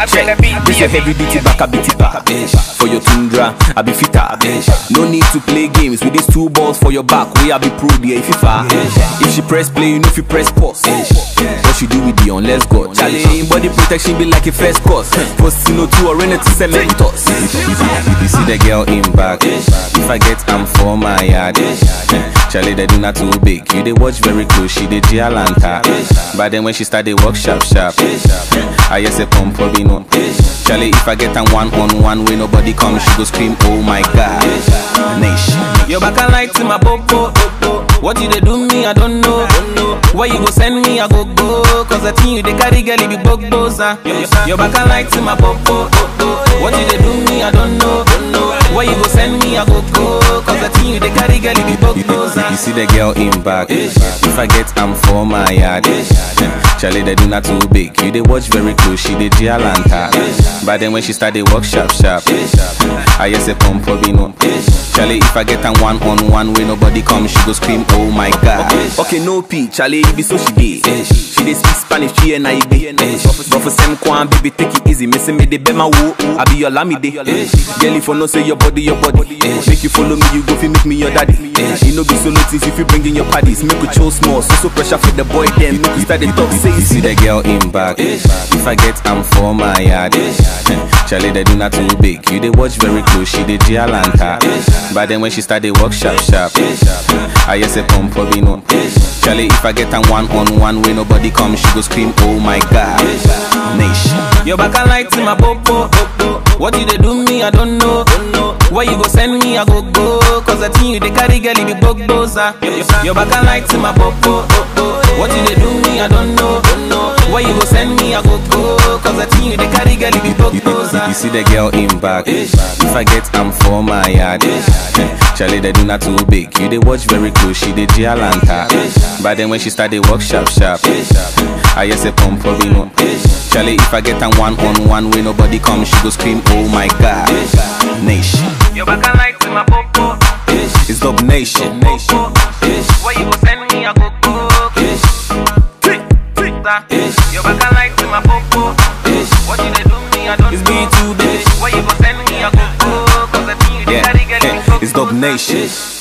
check. This a heavy duty back a bitty back. For your tundra, I be fitter. No need to play games with these 2 balls for your back. We I be pro there if you far. If she press play, you know if you press pause. What she do with the on, let's go. Charlie, body protection be like a first course. Post no 2 or rent to cementos. You see the girl in back. If I get am for my yard. Charlie, they do not too big. You they watch very close, she dey Gialanta. But then when she start they work sharp. I just say pump for no. Charlie, if I get am 1-on-1 when nobody comes, she go scream, oh my God. Nation. Your back I like to my popo. What you they do me, I don't know. Why you go send me, I go. Cause the thing you they carry girl, be bugdoza. Your back I like to my popo. What you they do me, I don't know. Why you go send me, I go. Cause the thing you they carry girl, be bugdoza. You see the girl in back. If I get am for my yard. Charlie, they do not too big. You they watch very close, she dey Gialanta. But then when she start they work sharp. I just say pump for no. Charlie, if I get am 1-on-1 when nobody comes, she go scream, oh my God. Okay, no P, Charlie, be so she dey. She dey speak Spanish, she and I be. But for some kwan, baby, take it easy. Missing me, they be my woo. I be your lamide. Girl, if you no say your body. Make you follow me, you go fi make me your daddy. You know be solo things if you bring in your parties. Make you chill small, so pressure for the boy then. Make you start the talk, say you see the girl in back. If I get am for my yard. Charlie, they do not too big. You they watch very close, she dey Gialanta. But then when she start they work sharp. I just say pump for no. Charlie, if I get am 1-on-1 when nobody comes, she go scream, oh my God. Nation. Your back I like to my popo. What you they do me, I don't know. Why you go send me, I go. Cause the thing you they carry girl, be bugdoza. Your back I like to my popo. What you they do me, I don't know. Why you go send me, I go. Cause the thing you they carry girl, be bugdoza. You see the girl in back. If I get am for my yard. Charlie, they do not too big. You they watch very close, she dey Gialanta. But then when she start they work sharp. I just say pump for no. Charlie, if I get am 1-on-1 when nobody comes, she go scream, oh my God. Nation. Your back I like to my popo. It's Dub Nation. Why you go send me, I go. Your back I like to my popo. What you they do me, I don't know. It's B2 bitch. Why you go send me, I go. Cause the thing you they carry girl, be bugdoza. It's Dub Nation.